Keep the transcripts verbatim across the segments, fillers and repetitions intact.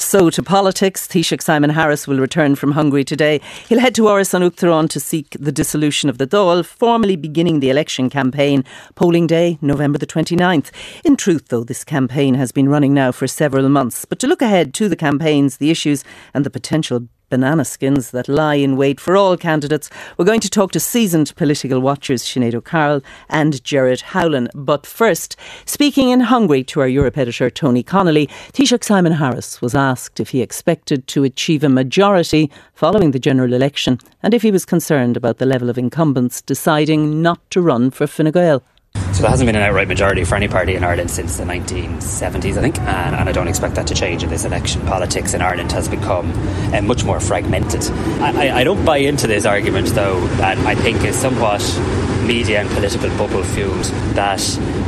So to politics, Taoiseach Simon Harris will return from Hungary today. He'll head to Áras an Uachtaráin to seek the dissolution of the Dáil, formally beginning the election campaign. Polling day, November the twenty-ninth. In truth, though, this campaign has been running now for several months. But to look ahead to the campaigns, the issues and the potential banana skins that lie in wait for all candidates, we're going to talk to seasoned political watchers Sinead O'Carroll and Gerard Howlin. But first, speaking in Hungary to our Europe editor Tony Connolly, Taoiseach Simon Harris was asked if he expected to achieve a majority following the general election and if he was concerned about the level of incumbents deciding not to run for Fine Gael. So there hasn't been an outright majority for any party in Ireland since the nineteen seventies, I think, and, and I don't expect that to change in this election. Politics in Ireland has become uh, much more fragmented. I, I, I don't buy into this argument, though, that I think is somewhat media and political bubble fueled, that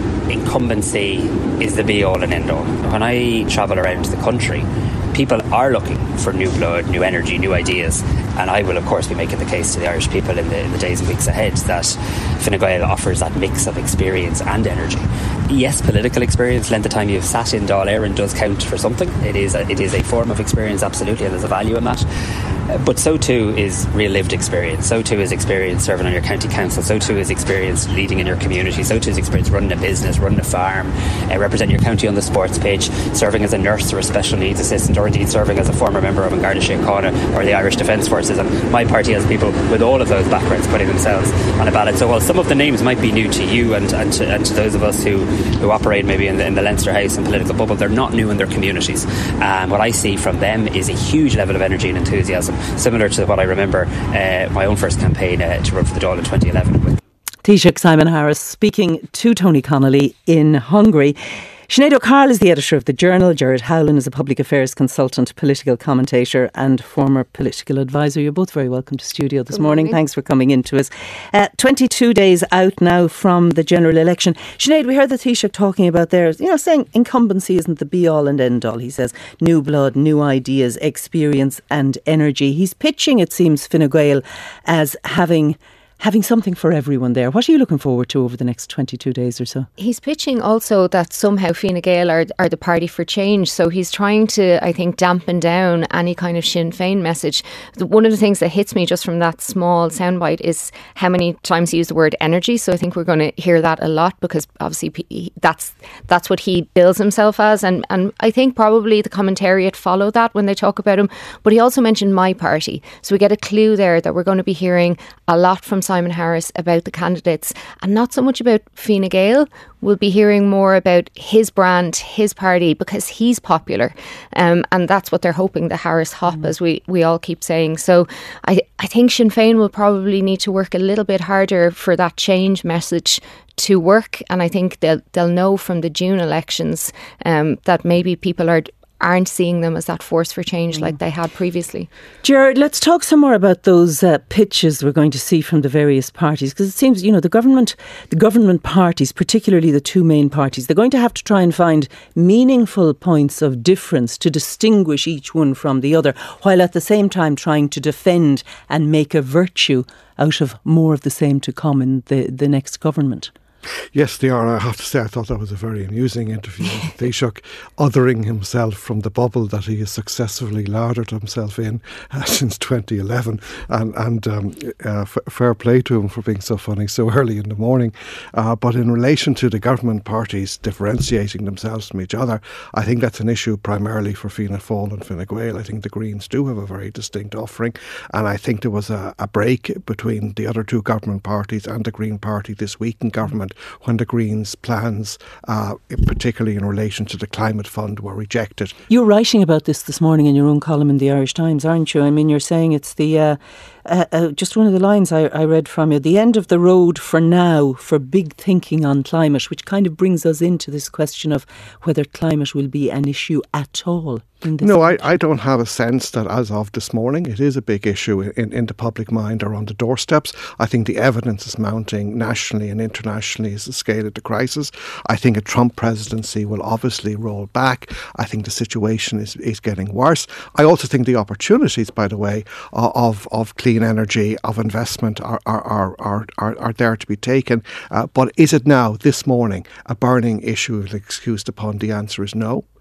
incumbency is the be-all and end-all. When I travel around the country, people are looking for new blood, new energy, new ideas, and I will of course be making the case to the Irish people in the, in the days and weeks ahead that Fine Gael offers that mix of experience and energy. Yes, political experience, length of time you've sat in Dáil Éireann does count for something. It is a, it is a form of experience, absolutely, and there's a value in that. But so too is real lived experience. So too is experience serving on your county council. So too is experience leading in your community. So too is experience running a business, running a farm, uh, representing your county on the sports pitch, serving as a nurse or a special needs assistant, or indeed serving as a former member of An Garda Síochána or the Irish Defence Forces. And my party has people with all of those backgrounds putting themselves on a ballot. So while some of the names might be new to you and, and, to, and to those of us who, who operate maybe in the, in the Leinster House and political bubble, they're not new in their communities. And what I see from them is a huge level of energy and enthusiasm, similar to what I remember uh, my own first campaign uh, to run for the Dáil in twenty eleven with. Taoiseach Simon Harris speaking to Tony Connolly in Hungary. Sinead O'Carroll is the editor of The Journal. Gerard Howlin is a public affairs consultant, political commentator and former political advisor. You're both very welcome to studio this morning. morning. Thanks for coming in to us. Uh, twenty-two days out now from the general election. Sinead, we heard the Taoiseach talking about there, you know, saying incumbency isn't the be-all and end-all. He says new blood, new ideas, experience and energy. He's pitching, it seems, Fine Gael as having... having something for everyone there. What are you looking forward to over the next twenty-two days or so? He's pitching also that somehow Fine Gael are, are the party for change. So he's trying to, I think, dampen down any kind of Sinn Féin message. The, one of the things that hits me just from that small soundbite is how many times he used the word energy. So I think we're going to hear that a lot because obviously that's that's what he bills himself as. And, and I think probably the commentariat follow that when they talk about him. But he also mentioned my party. So we get a clue there that we're going to be hearing a lot from Simon Harris about the candidates and not so much about Fine Gael. We'll be hearing more about his brand, his party, because he's popular. Um, and that's what they're hoping, the Harris hop, mm. as we, we all keep saying. So I, I think Sinn Féin will probably need to work a little bit harder for that change message to work. And I think they'll, they'll know from the June elections um, that maybe people are aren't seeing them as that force for change like they had previously. Gerard, let's talk some more about those uh, pitches we're going to see from the various parties, because it seems, you know, the government the government parties, particularly the two main parties, they're going to have to try and find meaningful points of difference to distinguish each one from the other, while at the same time trying to defend and make a virtue out of more of the same to come in the, the next government. Yes, they are. I have to say, I thought that was a very amusing interview. Taoiseach othering himself from the bubble that he has successfully larded himself in uh, since twenty eleven. And, and um, uh, f- fair play to him for being so funny so early in the morning. Uh, but in relation to the government parties differentiating themselves from each other, I think that's an issue primarily for Fianna Fáil and Fine Gael. I think the Greens do have a very distinct offering. And I think there was a, a break between the other two government parties and the Green Party this week in government, when the Greens' plans, uh, particularly in relation to the Climate Fund, were rejected. You're writing about this this morning in your own column in the Irish Times, aren't you? I mean, you're saying it's the, uh, uh, uh, just one of the lines I, I read from you, the end of the road for now for big thinking on climate, which kind of brings us into this question of whether climate will be an issue at all. No, I, I don't have a sense that as of this morning it is a big issue in, in the public mind or on the doorsteps. I think the evidence is mounting nationally and internationally as the scale of the crisis. I think a Trump presidency will obviously roll back. I think the situation is, is getting worse. I also think the opportunities, by the way, of, of clean energy, of investment are, are, are, are, are, are there to be taken. Uh, but is it now, this morning, a burning issue excused upon? The answer is no.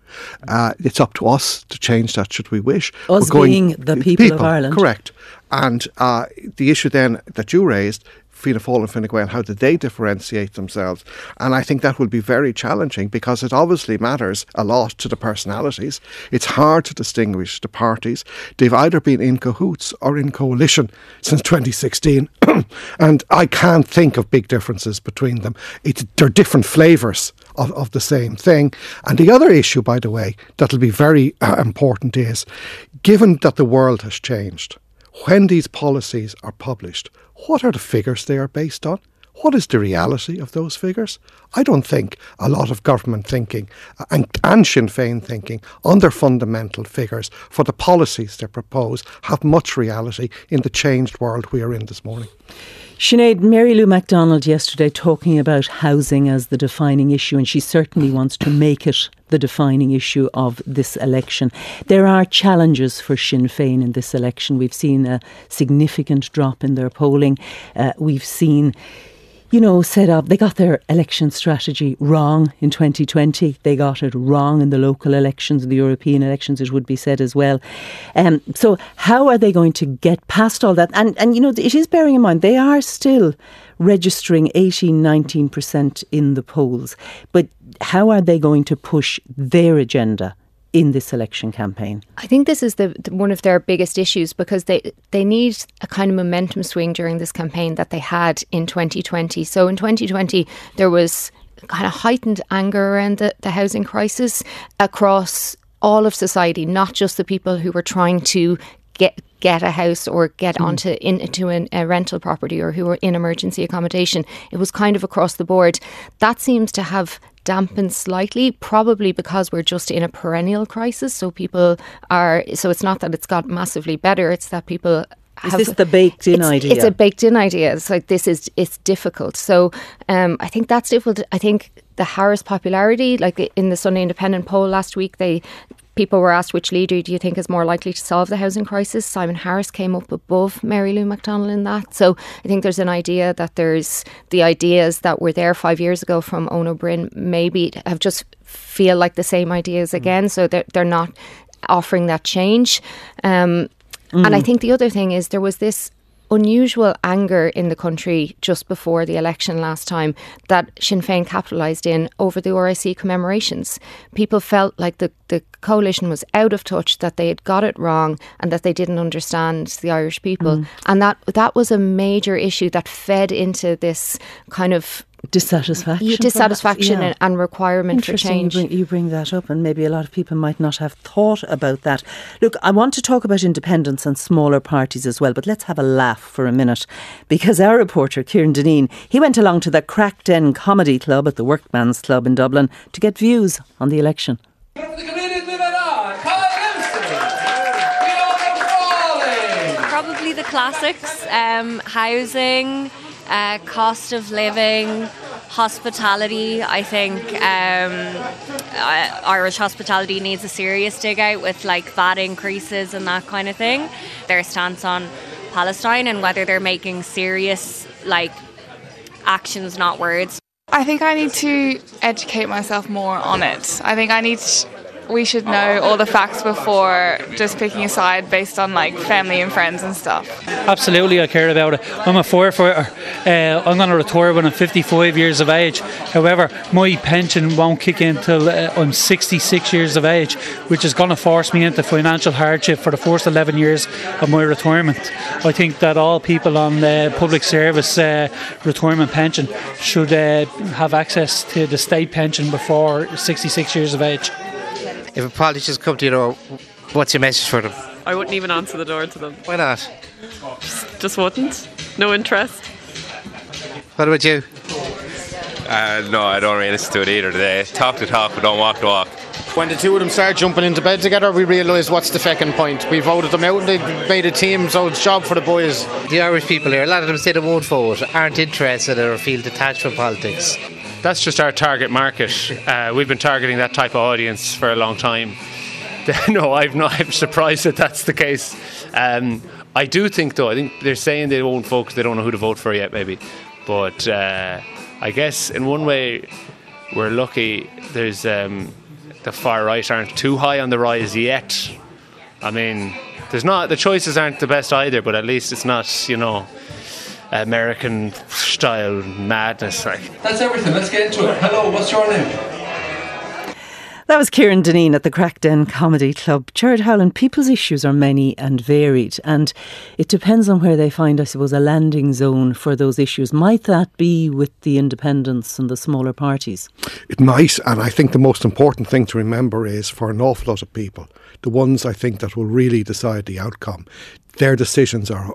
Uh, it's up to us to change that, should we wish. Us going, being the people, people of Ireland. Correct. And uh, the issue then that you raised, Fianna Fáil and Fine Gael, how did they differentiate themselves? And I think that will be very challenging, because it obviously matters a lot to the personalities. It's hard to distinguish the parties. They've either been in cahoots or in coalition since twenty sixteen, and I can't think of big differences between them. It's, they're different flavours of, of the same thing. And the other issue, by the way, that'll be very uh, important is, given that the world has changed, when these policies are published, what are the figures they are based on? What is the reality of those figures? I don't think a lot of government thinking and, and Sinn Féin thinking on their fundamental figures for the policies they propose have much reality in the changed world we are in this morning. Sinead, Mary Lou MacDonald yesterday talking about housing as the defining issue, and she certainly wants to make it the defining issue of this election. There are challenges for Sinn Féin in this election. We've seen a significant drop in their polling. Uh, we've seen, you know, set up, they got their election strategy wrong in twenty twenty. They got it wrong in the local elections, the European elections, it would be said as well. Um, so how are they going to get past all that? And, and, you know, it is bearing in mind, they are still registering eighteen, nineteen percent in the polls. But how are they going to push their agenda in this election campaign? I think this is the, the one of their biggest issues, because they they need a kind of momentum swing during this campaign that they had in twenty twenty. So in twenty twenty there was kind of heightened anger around the, the housing crisis across all of society, not just the people who were trying to get get a house or get mm. onto in, into an, a rental property, or who were in emergency accommodation. It was kind of across the board. That seems to have dampened slightly, probably because we're just in a perennial crisis. So people are, so it's not that it's got massively better, it's that people Is have, this the baked in it's, idea? It's a baked in idea. It's like, this is, it's difficult. So um, I think that's difficult. I think the Harris popularity, like in the Sunday Independent poll last week, they people were asked, which leader do you think is more likely to solve the housing crisis? Simon Harris came up above Mary Lou MacDonald in that. So I think there's an idea that there's the ideas that were there five years ago from Eoin Ó Broin maybe have just feel like the same ideas again. Mm. So they're, they're not offering that change. Um, mm. And I think the other thing is there was this unusual anger in the country just before the election last time that Sinn Féin capitalised in over the R I C commemorations. People felt like the, the coalition was out of touch, that they had got it wrong, and that they didn't understand the Irish people. Mm. And that that was a major issue that fed into this kind of dissatisfaction, dissatisfaction yeah. and, and requirement for change. You bring, you bring that up, and maybe a lot of people might not have thought about that. Look, I want to talk about independents and smaller parties as well, but let's have a laugh for a minute, because our reporter Kieran Deneen, he went along to the Crackden Comedy Club at the Workman's Club in Dublin to get views on the election. Probably the classics, um, housing, Uh, cost of living, hospitality. I think um, uh, Irish hospitality needs a serious dig out with like V A T increases and that kind of thing. Their stance on Palestine and whether they're making serious like actions, not words. I think I need to educate myself more on it. I think I need to, we should know all the facts before just picking a side based on like family and friends and stuff. Absolutely, I care about it. I'm a firefighter. Uh, I'm going to retire when I'm fifty-five years of age. However, my pension won't kick in until uh, I'm sixty-six years of age, which is going to force me into financial hardship for the first eleven years of my retirement. I think that all people on the public service uh, retirement pension should uh, have access to the state pension before sixty-six years of age. If a politician come to you, know, what's your message for them? I wouldn't even answer the door to them. Why not? Just, just wouldn't. No interest. What about you? Uh, no, I don't really listen to it either today. Talk the talk, but don't walk the walk. When the two of them started jumping into bed together, we realised what's the fucking point. We voted them out and they made a team, so it's job for the boys. The Irish people here, a lot of them say they won't vote, aren't interested or feel detached from politics. That's just our target market. Uh, we've been targeting that type of audience for a long time. No, I've not, I'm surprised that that's the case. Um, I do think, though, I think they're saying they won't vote because they don't know who to vote for yet, maybe. But uh, I guess in one way, we're lucky. There's um, the far right aren't too high on the rise yet. I mean, there's not the choices aren't the best either, but at least it's not, you know, American style madness. Like that's everything. Let's get into it. Hello, what's your name? That was Kieran Deneen at the Crackden Comedy Club. Gerard Howland, people's issues are many and varied, and it depends on where they find, I suppose, a landing zone for those issues. Might that be with the independents and the smaller parties? It might, and I think the most important thing to remember is for an awful lot of people, the ones I think that will really decide the outcome, their decisions are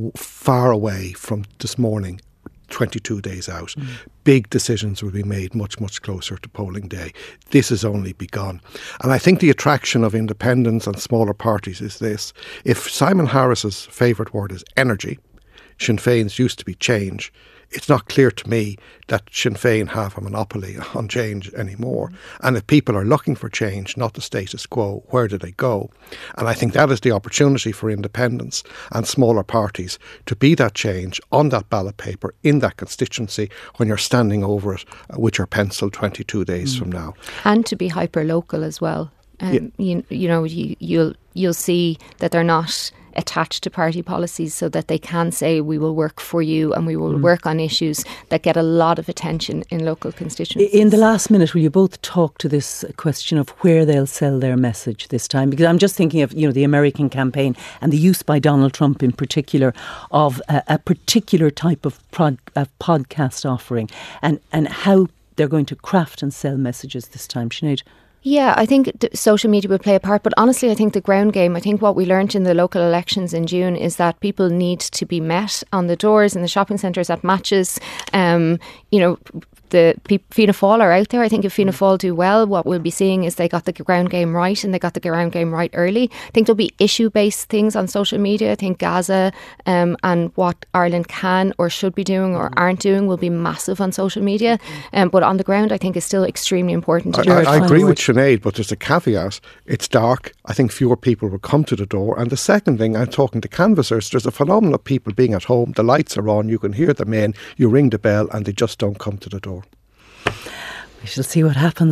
far away from this morning, twenty-two days out. Mm. Big decisions will be made much, much closer to polling day. This has only begun. And I think the attraction of independents and smaller parties is this. If Simon Harris's favourite word is energy, Sinn Féin's used to be change, it's not clear to me that Sinn Féin have a monopoly on change anymore. And if people are looking for change, not the status quo, where do they go? And I think that is the opportunity for independents and smaller parties to be that change on that ballot paper in that constituency when you're standing over it with your pencil twenty-two days mm. from now. And to be hyper-local as well. Um, yeah. you, you know, you, you'll you'll see that they're not attached to party policies, so that they can say we will work for you and we will mm. work on issues that get a lot of attention in local constituencies. In the last minute, will you both talk to this question of where they'll sell their message this time? Because I'm just thinking of, you know, the American campaign and the use by Donald Trump in particular of a, a particular type of, prod, of podcast offering, and, and how they're going to craft and sell messages this time. Sinead? Yeah, I think social media will play a part, but honestly I think the ground game, I think what we learnt in the local elections in June is that people need to be met on the doors in the shopping centres at matches. Um, you know, the Fianna Fáil are out there. I think if Fianna Fáil do well, what we'll be seeing is they got the ground game right, and they got the ground game right early. I think there'll be issue-based things on social media. I think Gaza um, and what Ireland can or should be doing or aren't doing will be massive on social media. Um, but on the ground, I think is still extremely important to do. I, I, I agree with Sinead, but there's a caveat. It's dark. I think fewer people will come to the door. And the second thing, I'm talking to canvassers, there's a phenomenon of people being at home. The lights are on. You can hear them in. You ring the bell and they just don't come to the door. We shall see what happens.